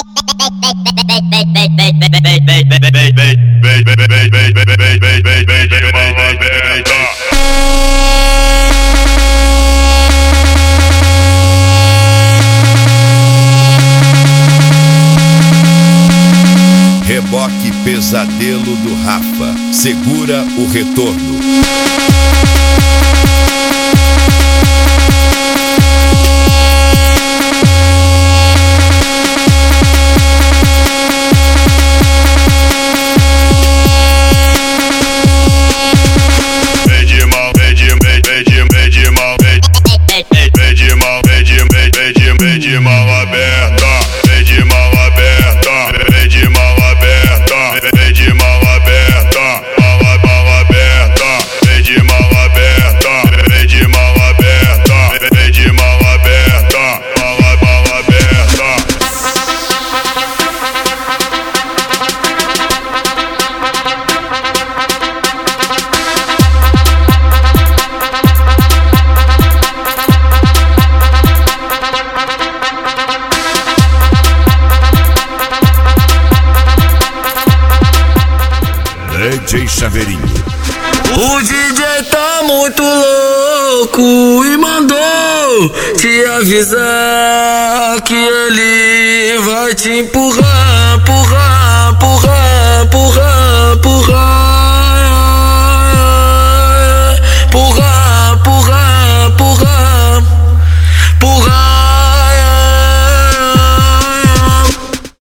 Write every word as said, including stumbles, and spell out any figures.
Reboque Pesadelo do Rafa, segura o retorno. Vem de mão aberta, vem de mão aberta, vem de mão aberta, vem de mão aberta, mão, mão aberta, vem de mão aberta, vem de mão aberta, vem de mão aberta, mão, mão aberta. D J Chaveirinho. O D J tá muito louco e mandou te avisar que ele vai te empurrar, empurrar, empurrar, empurrar.